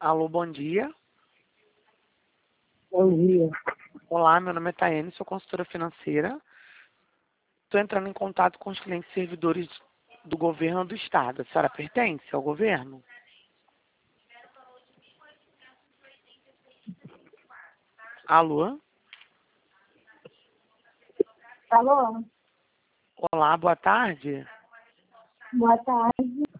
Alô, bom dia. Bom dia. Olá, meu nome é Taiane, sou consultora financeira. Estou entrando em contato com os clientes servidores do governo do estado. A senhora pertence ao governo? Alô? Alô? Olá, boa tarde. Boa tarde.